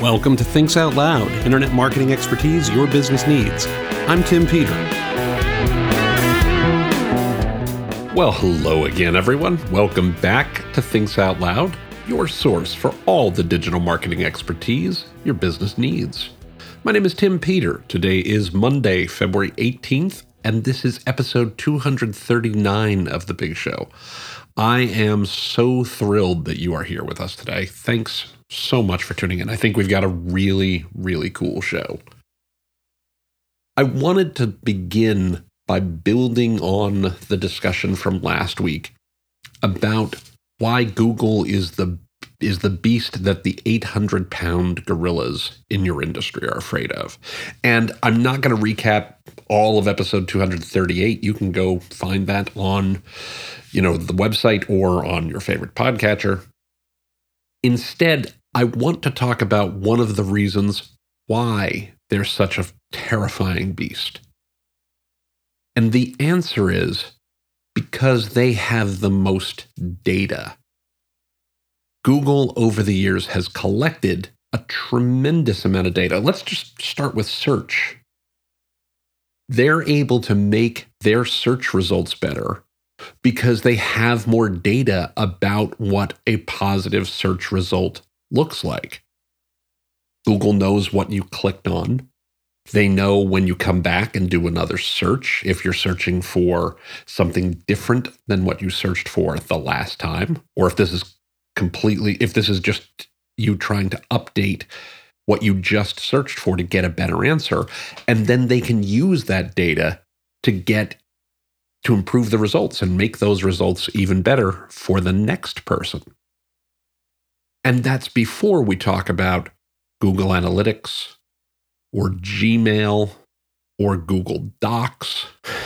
Welcome to Thinks Out Loud, internet marketing expertise your business needs. I'm Tim Peter. Well, hello again, everyone. Welcome back to Thinks Out Loud, your source for all the digital marketing expertise your business needs. My name is Tim Peter. Today is Monday, February 18th, and this is episode 239 of The Big Show. I am so thrilled that you are here with us today. Thanks so much for tuning in. I think we've got a really, really cool show. I wanted to begin by building on the discussion from last week about why Google is the beast that the 800-pound gorillas in your industry are afraid of. And I'm not going to recap all of episode 238. You can go find that on, the website or on your favorite podcatcher. Instead, I want to talk about one of the reasons why they're such a terrifying beast. And the answer is because they have the most data. Google, over the years, has collected a tremendous amount of data. Let's just start with search. They're able to make their search results better because they have more data about what a positive search result looks like. Google knows what you clicked on. They know when you come back and do another search, if you're searching for something different than what you searched for the last time, or if this is just you trying to update what you just searched for to get a better answer. And then they can use that data to improve the results and make those results even better for the next person. And that's before we talk about Google Analytics or Gmail or Google Docs,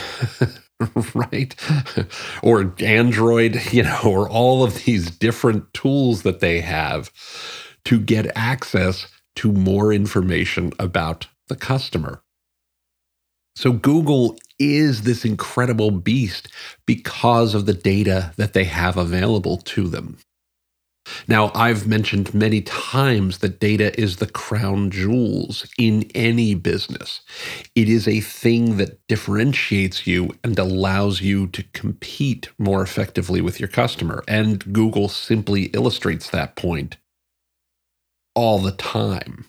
right? Or Android, or all of these different tools that they have to get access to more information about the customer. So Google is this incredible beast because of the data that they have available to them. Now, I've mentioned many times that data is the crown jewels in any business. It is a thing that differentiates you and allows you to compete more effectively with your customer. And Google simply illustrates that point all the time.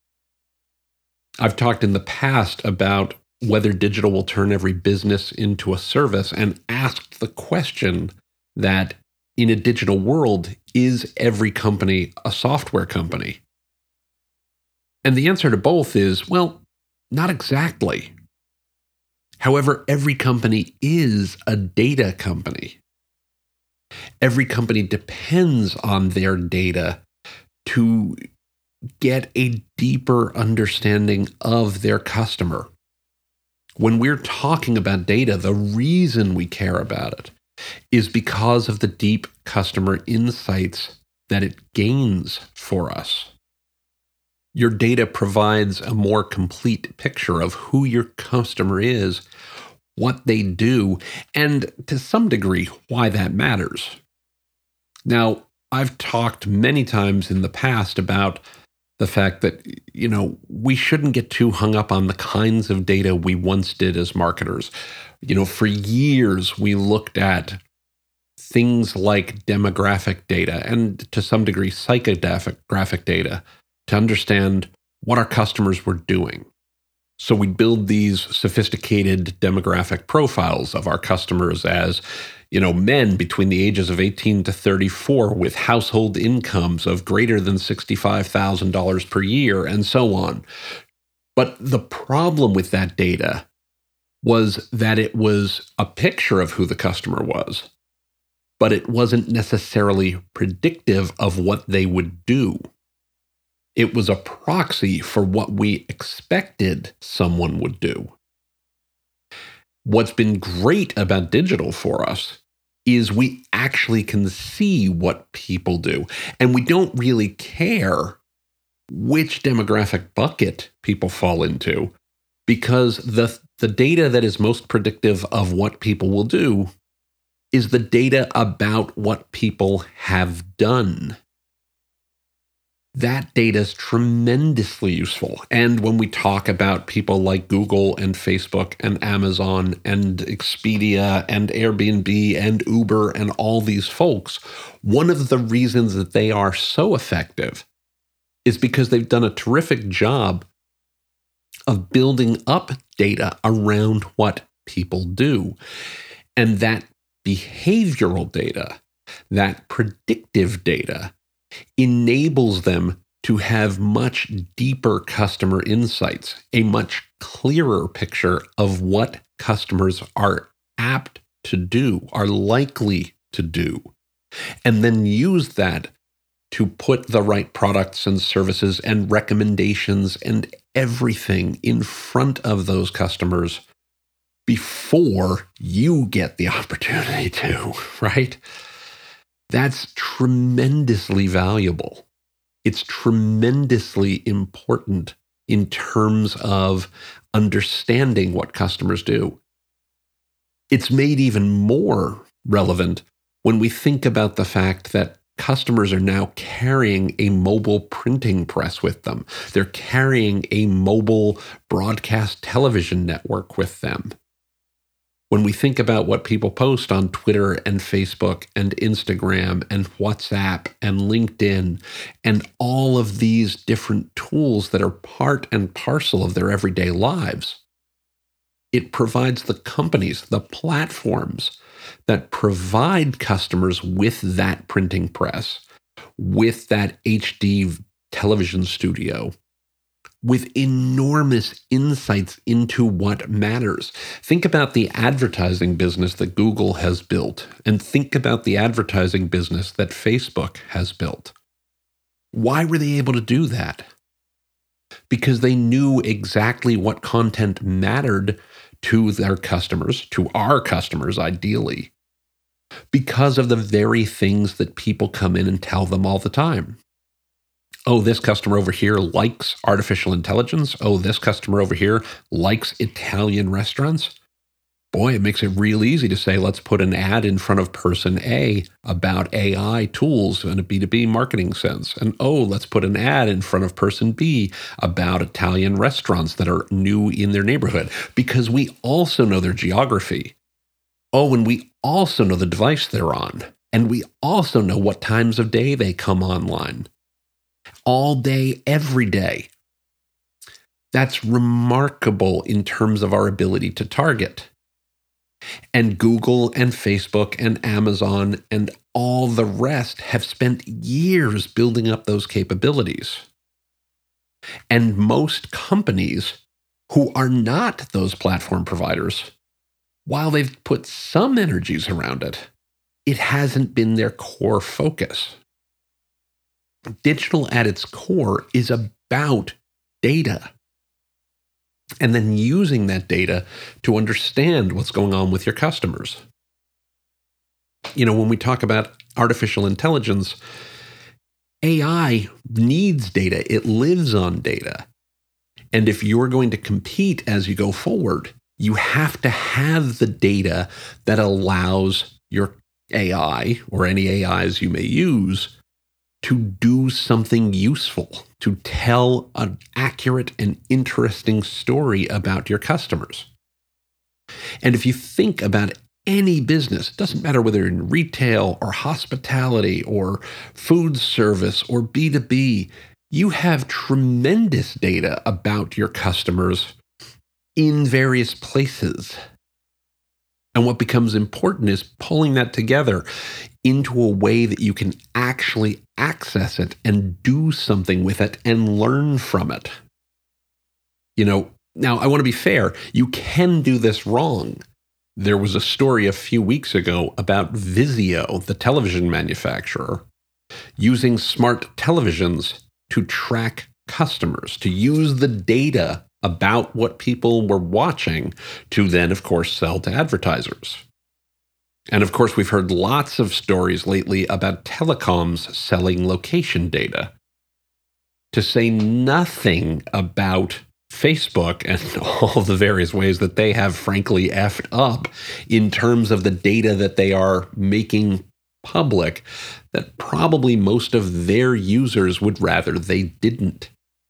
I've talked in the past about whether digital will turn every business into a service and asked the question that in a digital world, is every company a software company? And the answer to both is, well, not exactly. However, every company is a data company. Every company depends on their data to get a deeper understanding of their customer. When we're talking about data, the reason we care about it is because of the deep customer insights that it gains for us. Your data provides a more complete picture of who your customer is, what they do, and to some degree, why that matters. Now, I've talked many times in the past about the fact that, we shouldn't get too hung up on the kinds of data we once did as marketers. For years, we looked at things like demographic data and to some degree psychographic data to understand what our customers were doing. So we'd build these sophisticated demographic profiles of our customers as, men between the ages of 18 to 34 with household incomes of greater than $65,000 per year and so on. But the problem with that data was that it was a picture of who the customer was, but it wasn't necessarily predictive of what they would do. It was a proxy for what we expected someone would do. What's been great about digital for us is we actually can see what people do, and we don't really care which demographic bucket people fall into, because the data that is most predictive of what people will do is the data about what people have done. That data is tremendously useful. And when we talk about people like Google and Facebook and Amazon and Expedia and Airbnb and Uber and all these folks, one of the reasons that they are so effective is because they've done a terrific job of building up data around what people do. And that behavioral data, that predictive data, enables them to have much deeper customer insights, a much clearer picture of what customers are apt to do, are likely to do, and then use that to put the right products and services and recommendations and everything in front of those customers before you get the opportunity to, right? That's tremendously valuable. It's tremendously important in terms of understanding what customers do. It's made even more relevant when we think about the fact that customers are now carrying a mobile printing press with them. They're carrying a mobile broadcast television network with them. When we think about what people post on Twitter and Facebook and Instagram and WhatsApp and LinkedIn and all of these different tools that are part and parcel of their everyday lives, it provides the companies, the platforms that provide customers with that printing press, with that HD television studio, with enormous insights into what matters. Think about the advertising business that Google has built, and think about the advertising business that Facebook has built. Why were they able to do that? Because they knew exactly what content mattered to their customers, to our customers ideally, because of the very things that people come in and tell them all the time. Oh, this customer over here likes artificial intelligence. Oh, this customer over here likes Italian restaurants. Boy, it makes it real easy to say, let's put an ad in front of person A about AI tools in a B2B marketing sense. And oh, let's put an ad in front of person B about Italian restaurants that are new in their neighborhood, because we also know their geography. Oh, and we also know the device they're on. And we also know what times of day they come online. All day, every day. That's remarkable in terms of our ability to target. And Google and Facebook and Amazon and all the rest have spent years building up those capabilities. And most companies who are not those platform providers, while they've put some energies around it, it hasn't been their core focus. Digital at its core is about data. And then using that data to understand what's going on with your customers. You know, when we talk about artificial intelligence, AI needs data. It lives on data. And if you're going to compete as you go forward, you have to have the data that allows your AI, or any AIs you may use, to do something useful, to tell an accurate and interesting story about your customers. And if you think about any business, it doesn't matter whether in retail or hospitality or food service or B2B, you have tremendous data about your customers in various places. And what becomes important is pulling that together into a way that you can actually access it and do something with it and learn from it. You know, now I want to be fair. You can do this wrong. There was a story a few weeks ago about Vizio, the television manufacturer, using smart televisions to track customers, to use the data about what people were watching to then, of course, sell to advertisers. And of course, we've heard lots of stories lately about telecoms selling location data, to say nothing about Facebook and all the various ways that they have frankly effed up in terms of the data that they are making public that probably most of their users would rather they didn't.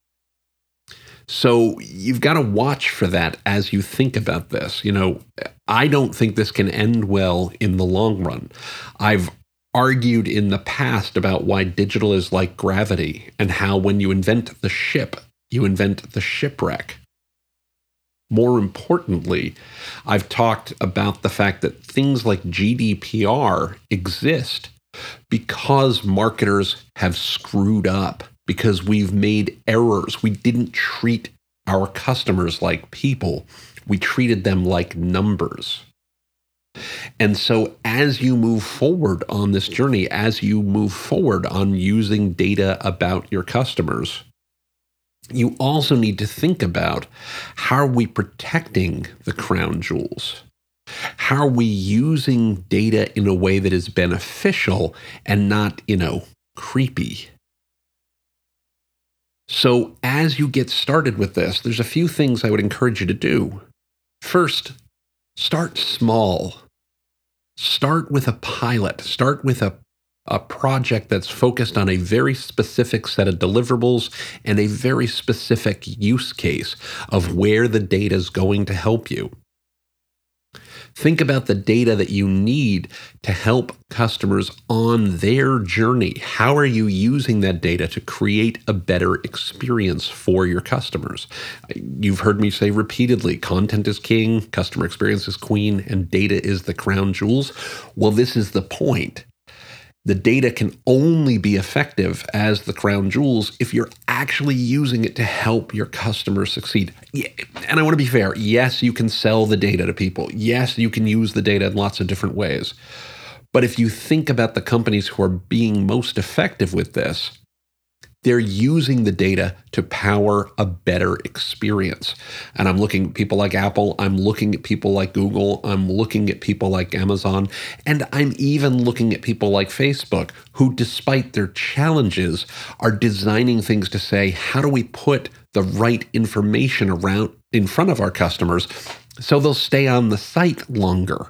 So you've got to watch for that as you think about this. I don't think this can end well in the long run. I've argued in the past about why digital is like gravity and how when you invent the ship, you invent the shipwreck. More importantly, I've talked about the fact that things like GDPR exist because marketers have screwed up, because we've made errors. We didn't treat our customers like people. We treated them like numbers. And so as you move forward on this journey, as you move forward on using data about your customers, you also need to think about, how are we protecting the crown jewels? How are we using data in a way that is beneficial and not, creepy? So as you get started with this, there's a few things I would encourage you to do. First, start small. Start with a pilot. Start with a project that's focused on a very specific set of deliverables and a very specific use case of where the data is going to help you. Think about the data that you need to help customers on their journey. How are you using that data to create a better experience for your customers? You've heard me say repeatedly, content is king, customer experience is queen, and data is the crown jewels. Well, this is the point. The data can only be effective as the crown jewels if you're actually using it to help your customers succeed. Yeah, and I want to be fair. Yes, you can sell the data to people. Yes, you can use the data in lots of different ways. But if you think about the companies who are being most effective with this, they're using the data to power a better experience. And I'm looking at people like Apple, I'm looking at people like Google, I'm looking at people like Amazon, and I'm even looking at people like Facebook, who, despite their challenges, are designing things to say, how do we put the right information around in front of our customers so they'll stay on the site longer?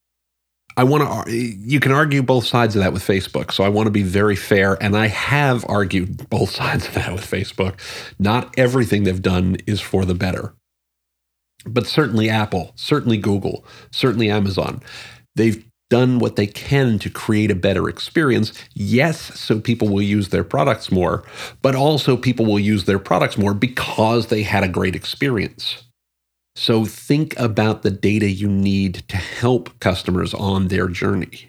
You can argue both sides of that with Facebook, so I want to be very fair, and I have argued both sides of that with Facebook. Not everything they've done is for the better. But certainly Apple, certainly Google, certainly Amazon, they've done what they can to create a better experience. Yes, so people will use their products more, but also people will use their products more because they had a great experience. So think about the data you need to help customers on their journey.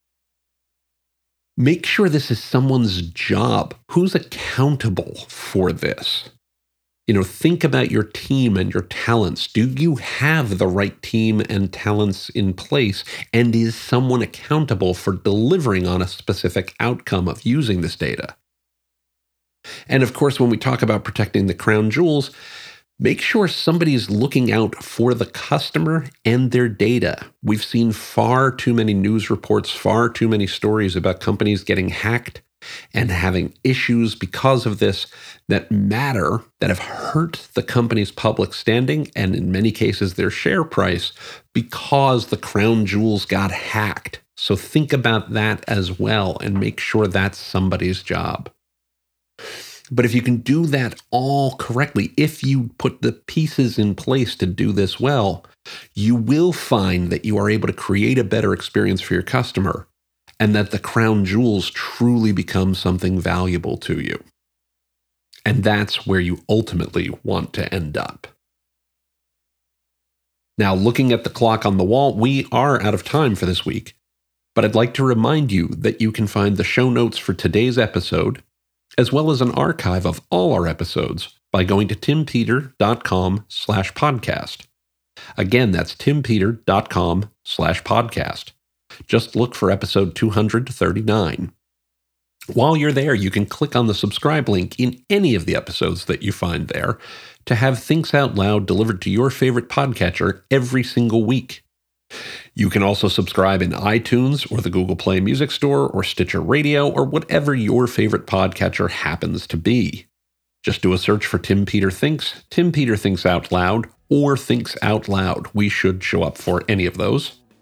Make sure this is someone's job. Who's accountable for this? Think about your team and your talents. Do you have the right team and talents in place? And is someone accountable for delivering on a specific outcome of using this data? And of course, when we talk about protecting the crown jewels, make sure somebody's looking out for the customer and their data. We've seen far too many news reports, far too many stories about companies getting hacked and having issues because of this that matter, that have hurt the company's public standing and in many cases their share price because the crown jewels got hacked. So think about that as well and make sure that's somebody's job. But if you can do that all correctly, if you put the pieces in place to do this well, you will find that you are able to create a better experience for your customer and that the crown jewels truly become something valuable to you. And that's where you ultimately want to end up. Now, looking at the clock on the wall, we are out of time for this week, but I'd like to remind you that you can find the show notes for today's episode, as well as an archive of all our episodes, by going to timpeter.com/podcast. Again, that's timpeter.com/podcast. Just look for episode 239. While you're there, you can click on the subscribe link in any of the episodes that you find there to have Thinks Out Loud delivered to your favorite podcatcher every single week. You can also subscribe in iTunes or the Google Play Music Store or Stitcher Radio or whatever your favorite podcatcher happens to be. Just do a search for Tim Peter Thinks, Tim Peter Thinks Out Loud, or Thinks Out Loud. We should show up for any of those.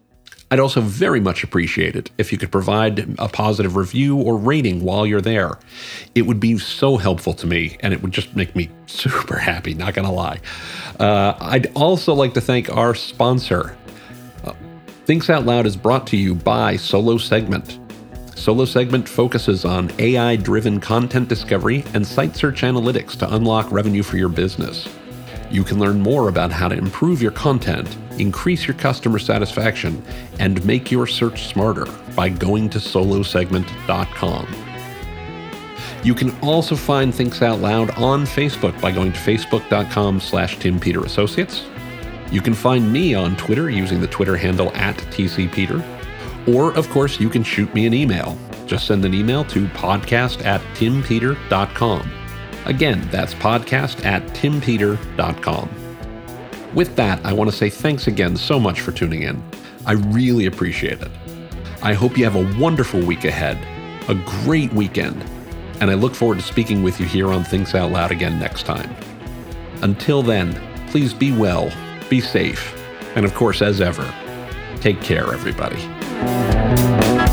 I'd also very much appreciate it if you could provide a positive review or rating while you're there. It would be so helpful to me, and it would just make me super happy, not gonna lie. I'd also like to thank our sponsor. Thinks Out Loud is brought to you by Solo Segment. Solo Segment focuses on AI-driven content discovery and site search analytics to unlock revenue for your business. You can learn more about how to improve your content, increase your customer satisfaction, and make your search smarter by going to solosegment.com. You can also find Thinks Out Loud on Facebook by going to facebook.com/TimPeterAssociates. You can find me on Twitter using the Twitter handle @TCPeter. Or, of course, you can shoot me an email. Just send an email to podcast@timpeter.com. Again, that's podcast@timpeter.com. With that, I want to say thanks again so much for tuning in. I really appreciate it. I hope you have a wonderful week ahead, a great weekend, and I look forward to speaking with you here on Thinks Out Loud again next time. Until then, please be well, be safe, and of course, as ever, take care, everybody.